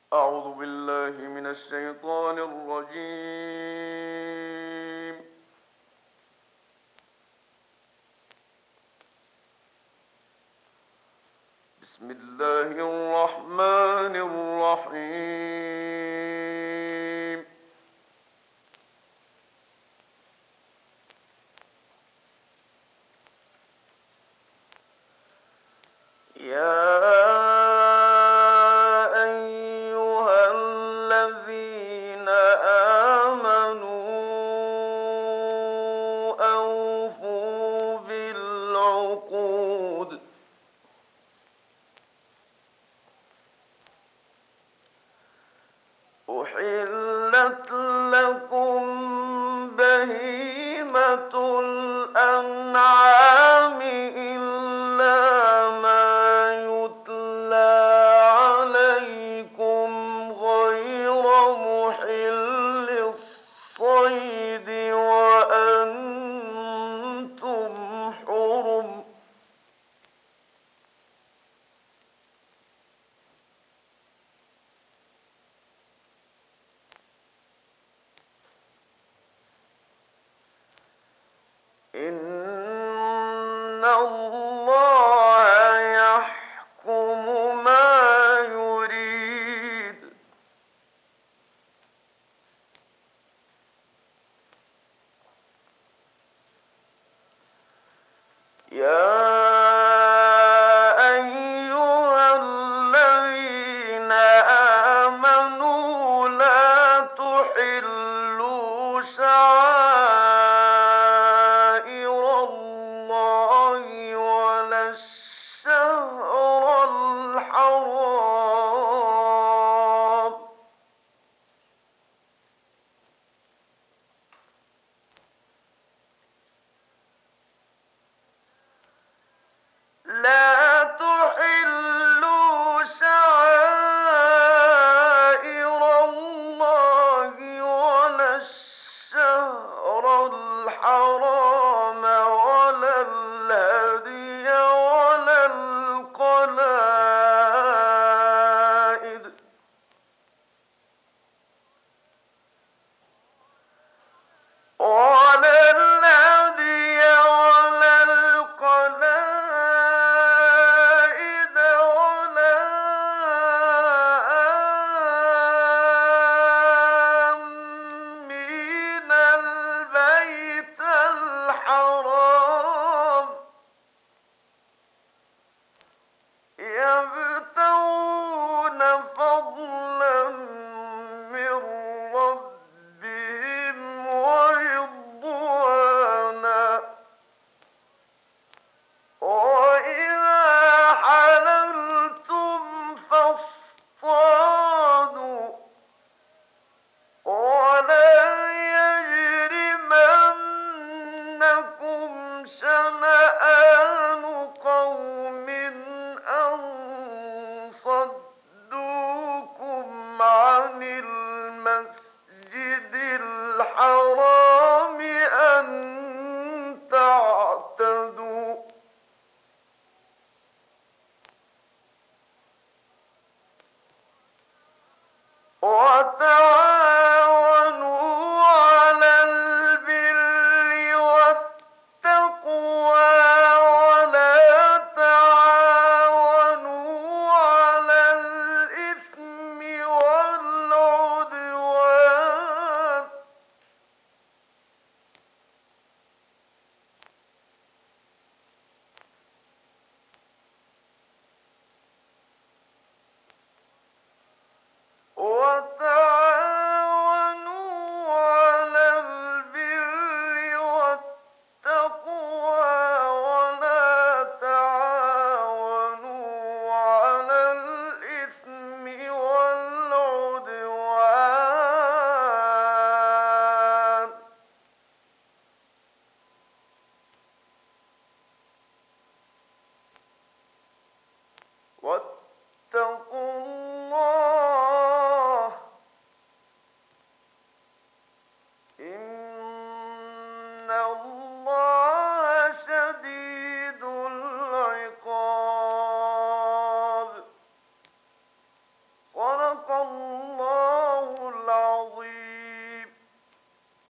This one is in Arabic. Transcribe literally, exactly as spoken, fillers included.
أعوذ بالله من الشيطان الرجيم. بسم الله الرحمن الرحيم. يا أيها الذين آمنوا أوفوا بالعقود أحلت لكم بهيمة الأنعام إلا ما يتلى عليكم غير محل الصيد وأنتم حرم. إن الله يحكم ما يريد. يا أيها الذين آمنوا لا تحلوا شعائر الله ولا الشهر الحرام لا تحلوا شعائر الله ولا الشهر الحرام ولا الهدي ولا القلائد ولا الهدي ولا القلائد ولا آمين البيت الحرام يبتغون فضلا من ربهم ورضوانا وإذا حللتم فاصطادوا ولا يجرمنكم شنآن قوم أن صدوكم عن المسجد الحرام أن تعتدوا وتعاونوا على البر والتقوى ولا تعاونوا على الإثم والعدوان وتعاونوا